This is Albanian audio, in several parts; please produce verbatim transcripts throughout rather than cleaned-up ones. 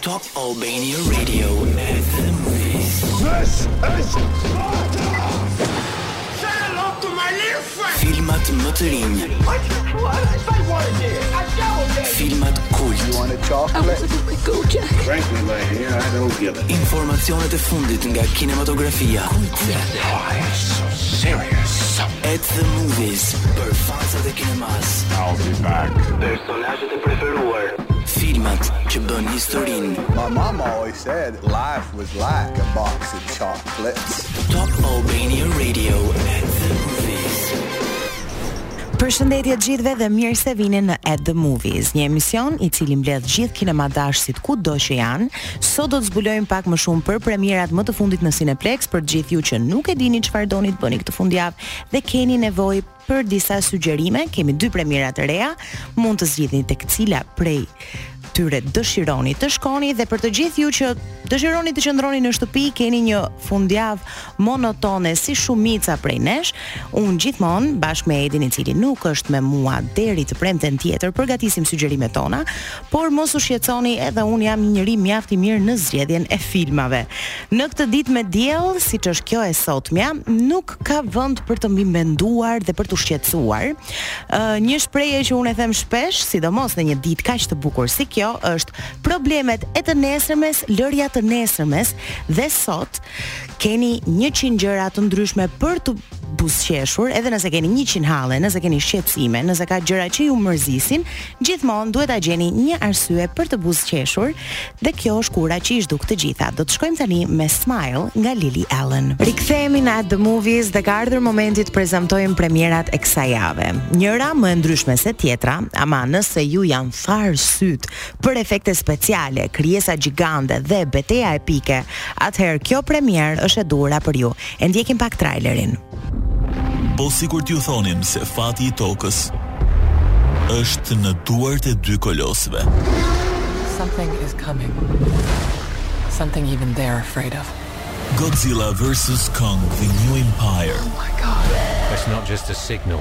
Top Albania Radio at the movies. This is Sparta! Say hello to my little friend! Filmat më të rinj. What? What? I wanted it. I showed it. Filmat kult. You want a chocolate? I want to go, Jack. Frankly, my dear, I don't give it. Informacionet e fundit nga kinematografia. Why so serious? At the movies. Për fansat e kinemas. I'll be back. Personazhet e preferuar. Filmat që bën historinë. My mom always said life was like a box of chocolates. Top Albania Radio at the movies. Përshëndetje gjithëve dhe mirë se vini në At the Movies, një emision i cili mbledh gjithë kinemadashësit kudo që janë. Sot do të zbulojmë pak më shumë për premierat më të fundit në Cineplex, për gjithë ju që nuk e dini çfarë doni të bëni këtë fundjavë dhe keni nevojë për disa sugjerime. Kemi dy premiera të reja, mund të zgjidhni tek cila prej tyre dëshironi të shkoni, dhe për të gjithë ju që dëshironi të qëndroni në shtëpi, keni një fundjavë monotone si shumica prej nesh, unë gjithmonë bashkë me Edin, i cili nuk është me mua deri të premten tjetër, përgatisim sugjerimet tona, por mos u shqetësoni, edhe unë jam një njeri mjaft i mirë në zgjedhjen e filmave. Në këtë ditë me diell, siç është kjo e sotmja, nuk ka vend për të mbimenduar dhe për të shqetësuar. Uh, një shprehje që unë e them shpesh, sidomos në një ditë kaq të bukur si kjo, është problemet e të nesërmes, lërja të nesërmes, dhe sot keni njëqind gjëra të ndryshme për të buzëqeshur, edhe nëse keni njëqind halle, nëse keni shqetësime, nëse ka gjëra që ju mërzisin, gjithmonë duhet ta gjeni një arsye për të buzëqeshur, dhe kjo është kura që i zhduk të gjitha. Do të shkojmë tani me Smile nga Lily Allen. Rikthehemi në At the Movies dhe ka ardhur momenti të prezantojmë premierat e kësaj jave. Njëra më e ndryshme se tjetra, ama nëse ju janë tharë syt për efekte speciale, krijesa gjigande dhe beteja epike, atëherë kjo premier është e duhura për ju. E ndjekim pak trailerin. Po sikur t'ju thonim se fati i tokës është në duart e dy kolosëve. Something is coming. Something even they're afraid of. Godzilla versus Kong, the New Empire. Oh my god. That's not just a signal.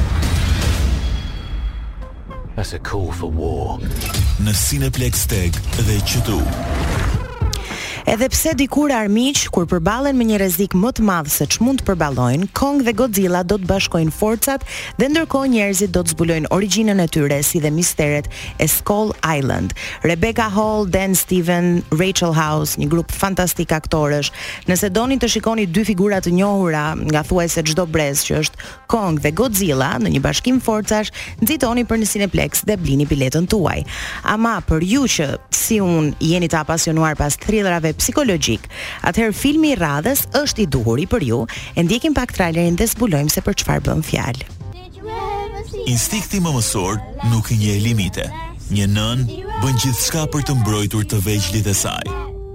That's a call for war. Në Cineplex Tag dhe Q two. Edhe pse dikur armiq, kur përballen me një rrezik më të madh se ç'mund të përballojnë, Kong dhe Godzilla do të bashkojnë forcat dhe ndërkohë njerëzit do të zbulojnë origjinën e tyre, si dhe misteret e Skull Island. Rebecca Hall, Dan Steven, Rachel House, një grup fantastik aktorësh. Nëse doni të shikoni dy figura të njohura nga thuajse çdo brez, që është Kong dhe Godzilla në një bashkim forcash, nxitoni për në Cineplex dhe blini biletën tuaj. Ama për ju që si unë jeni të apasionuar pas thrillerave psikologjik, atëherë filmi i radhës është i duhur i për ju. E ndjekim pak trailerin dhe zbulojmë se për çfarë bën fjalë. Instinkti mëmësor nuk i njeh limite. Një nën bën gjithçka për të mbrojtur të vegjëlit e saj.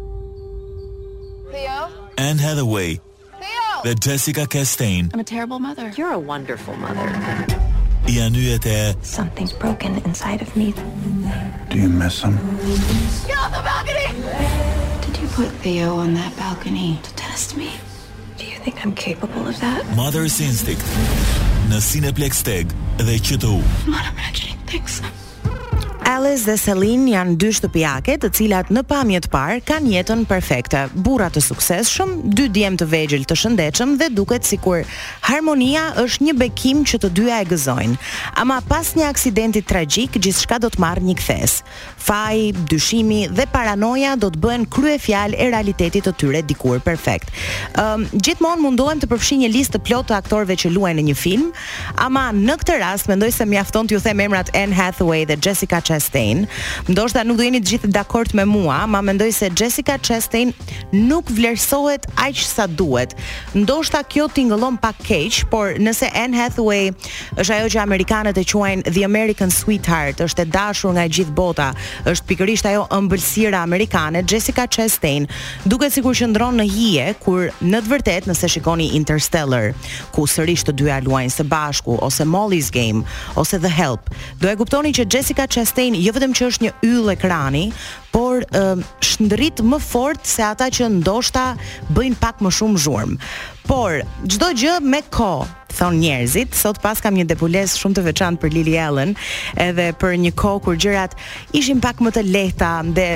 Theo? Anne Hathaway Theo! dhe Jessica Chastain I'm a terrible mother. You're a wonderful mother. janë yjet e Something's broken inside of me. Do you miss him? Get off the balcony! Did you put Theo on that balcony to test me? Do you think I'm capable of that? Mother's Instinct në Cineplex Tag dhe Q two. I'm not imagining things. Alice dhe Celine janë dy shtëpiake të cilat në pamje të parë kanë jetën perfekte. Burra të suksesshëm, dy djem të vegjël të shëndetshëm dhe duket sikur harmonia është një bekim që të dyja e gëzojnë. Ama pas një aksidenti tragjik, gjithçka do të marrë një kthes. Faji, dyshimi dhe paranoja do të bëhen kryefjalë e realitetit të tyre dikur perfekt. Um, gjithmonë mundohem të përfshi një listë të plotë të aktorëve që luajnë në një film, ama në këtë rast mendoj se mjafton t'ju them emrat Anne Hathaway dhe Jessica Chastain. Ndoshta nuk do jeni të gjithë dakord me mua, ma mendoj se Jessica Chastain nuk vlerësohet aq sa duhet. Ndoshta kjo tingëllon pak keq, por nëse Anne Hathaway është ajo që amerikanët e quajnë The American Sweetheart, është e dashur nga gjithë bota, është pikërisht ajo ëmbëlsira amerikane, Jessica Chastain duket sikur qëndron në hije, kur në të vërtetë nëse shikoni Interstellar, ku sërish të dyja luajnë së bashku, ose Molly's Game, ose The Help, do e kuptoni që Jessica Chastain jo vetëm që është një yll ekrani, por uh, shndrit më fort se ata që ndoshta bëjnë pak më shumë zhurmë. Por çdo gjë me kohë, thon njerëzit. Sot pas kam një depules shumë të veçantë për Lily Allen, edhe për një kohë kur gjërat ishin pak më të lehta dhe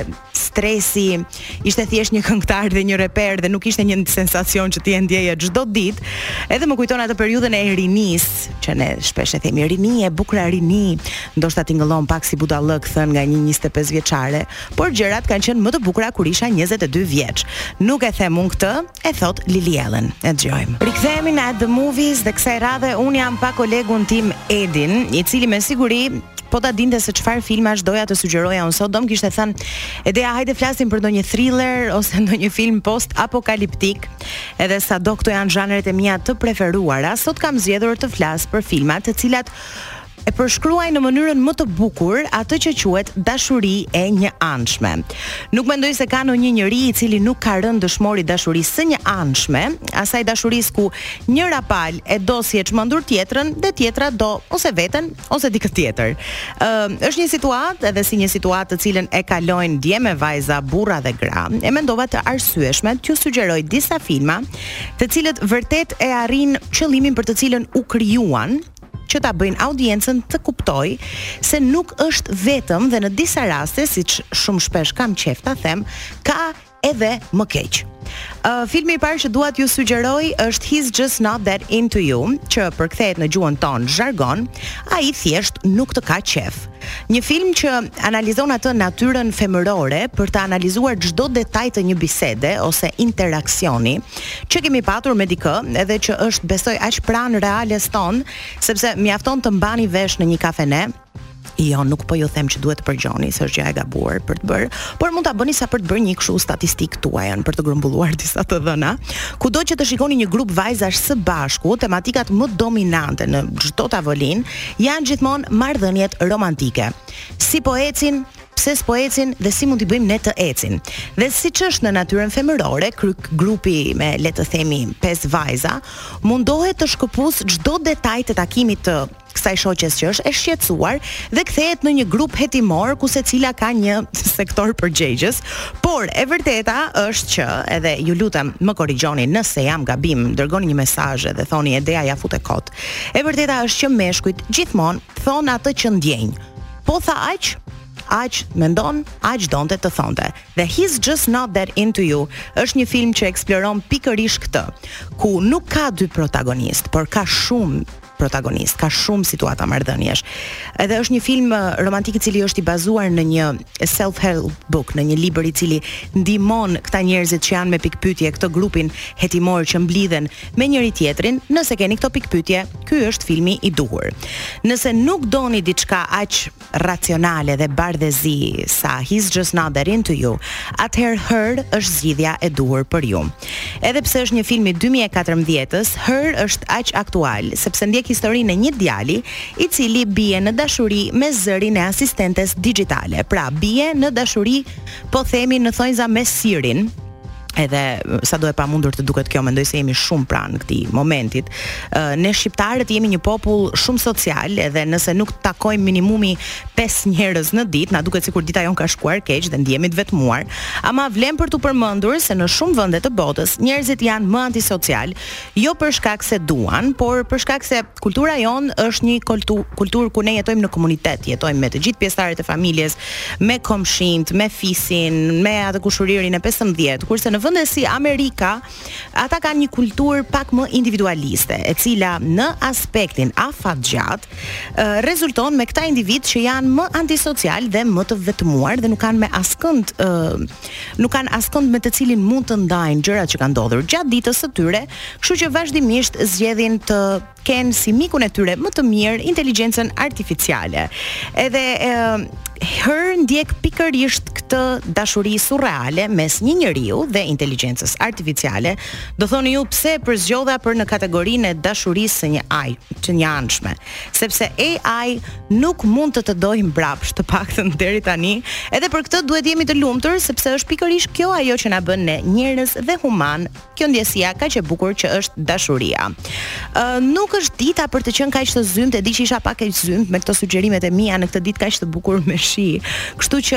stresi, ishte thjesht një këngëtar dhe një reper dhe nuk ishte një sensacion që ti e ndjeje çdo ditë. Edhe më kujton atë periudhën e rinisë, që ne shpesh e themi rini e bukur rini, ndoshta tingëllon pak si budallëk thën nga një njëzet e pesë vjeçare, por gjërat kanë qenë më të bukura kur isha njëzet e dy vjeç. Nuk e them unë këtë, e thot Lily Allen. E dëgjojmë. Rikthehemi në At the Movies dhe kësaj radhe un jam pa kolegun tim Edin, i cili me siguri po ta dinte se çfarë filmash doja të sugjeroja unë sot, do më kishte thënë, Edea, hajde flasim për ndonjë thriller ose ndonjë film post-apokaliptik. Edhe sado këto janë zhanret e mia të preferuara, sot kam zgjedhur të flas për filma të cilat e përshkruaj në mënyrën më të bukur atë që quhet dashuri e njëanshme. Nuk mendoj se ka ndonjë njeri i cili nuk ka rënë dëshmor i dashurisë së njëanshme, asaj dashurisë ku njëra palë e do si e çmendur tjetrën dhe tjetra do ose veten ose dikë tjetër. Ë, uh, është një situatë edhe si një situatë të cilën e kalojnë dje me vajza, burra dhe gra. E mendova të arsyeshme t'ju sugjeroj disa filma, të cilët vërtet e arrin qëllimin për të cilën u krijuan, që ta bëjnë audiencën të kuptoj se nuk është vetëm dhe në disa raste, siç shumë shpesh kam qef ta them, ka edhe më keq. Uh, filmi i parë që dua t'ju sugjeroj është He's Just Not That Into You, që përkthehet në gjuhën tonë zhargon, ai thjesht nuk të ka qef. Një film që analizon atë natyrën femërore për të analizuar çdo detaj të një bisede ose interaksioni që kemi patur me dikë, edhe që është besoj aq pranë reales ton, sepse mjafton të mbani vesh në një kafene. Jo, nuk po ju them që duhet të përgjoni, se është gjë e gabuar për të bërë, por mund ta bëni sa për të bërë një kështu statistik tuajën për të grumbulluar disa të dhëna. Kudo që të shikoni një grup vajzash së bashku, tematikat më dominante në çdo tavolinë janë gjithmonë marrëdhëniet romantike. Si po ecin, pse s'po ecin dhe si mund t'i bëjmë ne të ecin. Dhe siç është në natyrën femërore, grupi me le të themi pesë vajza mundohet të shkëpus çdo detaj të takimit të kësaj shoqes që është e shqetësuar dhe kthehet në një grup hetimor ku secila ka një sektor përgjegjës, por e vërteta është që, edhe ju lutem më korrigjoni nëse jam gabim, dërgoni një mesazh dhe thoni Edea ja fut e kot. E vërteta është që meshkujt gjithmonë thon atë që ndjejnë. Po tha aq, aq mendon, aq donte të thonte. Dhe He's Just Not That Into You është një film që eksploron pikërisht këtë, ku nuk ka dy protagonist, por ka shumë protagonist, ka shumë situata marrëdhëniesh. Edhe është një film romantik i cili është i bazuar në një self-help book, në një libër i cili ndihmon këta njerëzit që janë me pikpyetje, këtë grupin hetimor që mblidhen me njëri tjetrin. Nëse keni këto pikpyetje, ky është filmi i duhur. Nëse nuk doni diçka aq racionale dhe bardhëzi sa He's Just Not That Into You, atëherë Her është zgjidhja e duhur për ju. Edhe pse është një film i dy mijë e katërmbëdhjetës, Her është aq aktual, sepse ndjek historinë e një djali i cili bie në dashuri me zërin e asistentes digjitale. Pra, bie në dashuri, po themi në thonjza me Sirin. Edhe sa do e pamundur të duket kjo, mendoj se jemi shumë pranë këtij momentit. Ne shqiptarët jemi një popull shumë social, edhe nëse nuk takojmë minimumi pesë njerëz në ditë, na duket sikur dita jon ka shkuar keq dhe ndihemi të vetmuar. Ama vlen për tu përmendur se në shumë vende të botës njerëzit janë më antisocial, jo për shkak se duan, por për shkak se kultura jon është një kultur kultur ku ne jetojmë në komunitet, jetojmë me të gjithë pjesëtarët e familjes, me komshinjt, me fisin, me atë kushuririn e pesëmbëdhjetë, kurse në vende si Amerika, ata kanë një kulturë pak më individualiste, e cila në aspektin afatgjat uh, rezulton me këta individ që janë më antisocial dhe më të vetmuar dhe nuk kanë me askënd uh, nuk kanë askënd me të cilin mund të ndajnë gjërat që kanë ndodhur gjatë ditës së tyre, kështu që vazhdimisht zgjedhin të kenë si mikun e tyre më të mirë inteligjencën artificiale. Edhe uh, Her ndjek pikërisht këtë dashuri surreale mes një njeriu dhe inteligjencës artificiale. Do thoni ju pse përzgjodha për në kategorinë e dashurisë së një ai, të njëanshme, sepse A I nuk mund të të dojë mbrapsht, të paktën deri tani, edhe për këtë duhet jemi të lumtur sepse është pikërisht kjo ajo që na bën ne njerëz dhe human, kjo ndjesia kaq e bukur që është dashuria. Uh, nuk është dita për të qenë kaq të zymt, e di që isha pak e zymt me këto sugjerimet e mia në këtë ditë kaq të bukur me shi. Kështu që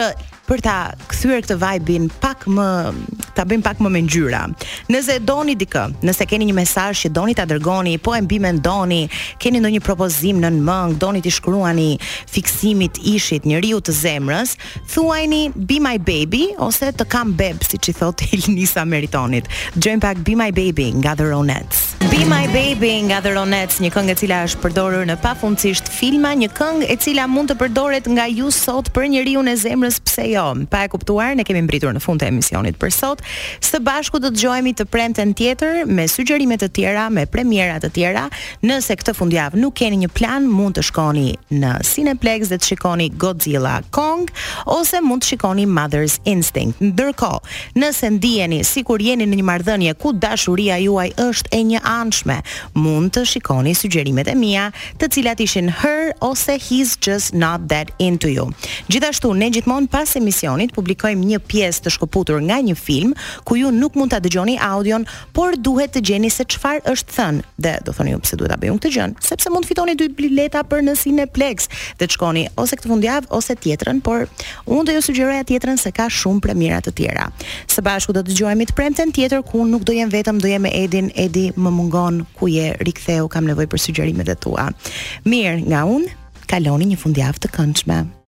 për ta kthyer këtë vibe-in pak më ta bëjmë pak më me ngjyra. Nëse doni dikë, nëse keni një mesazh që doni ta dërgoni, po e mbi mendoni, keni ndonjë propozim nën mend, doni t'i shkruani fiksimit ishit njeriu të zemrës, thuajini Be My Baby ose Të kam beb, siç i thotë Elnisa Meritonit. Dëgjojmë pak Be My Baby nga The Ronettes. Be My Baby nga The Ronettes, një këngë e cila është përdorur në pafundësisht filma, një këngë e cila mund të përdoret nga ju sot për njeriu e zemrës, pse jo? Pa e kuptuar, ne kemi mbritur në fund të emisionit për sot. Së bashku do të dëgjohemi të premten tjetër me sugjerime të tjera, me premiera të tjera. Nëse këtë fundjavë nuk keni një plan, mund të shkoni në Cineplex dhe të shikoni Godzilla Kong ose mund të shikoni Mother's Instinct. Ndërkohë, nëse ndiheni sikur jeni në një marrëdhënie ku dashuria juaj është e njëanshme, mund të shikoni sugjerimet e mia, të cilat ishin Her ose He's Just Not That Into You. Gjithashtu, ne gjithmonë pas emisionit publikojmë një pjesë të shkëputur nga një film ku ju nuk mund ta dëgjoni audion, por duhet të gjeni se çfarë është thënë. Dhe do thoni ju pse duhet ta bëjmë këtë gjë? Sepse mund fitoni dy bileta për në Cineplex dhe të shkoni ose këtë fundjavë ose tjetrën, por unë do ju sugjeroja tjetrën se ka shumë premiera të tjera. Së bashku do të dëgjojmë të premten tjetër ku nuk do jem vetëm, do jem me Edin. Edi, më mungon, ku je, riktheu, kam nevojë për sugjerimet e tua. Mirë, nga unë, kaloni një fundjavë të këndshme.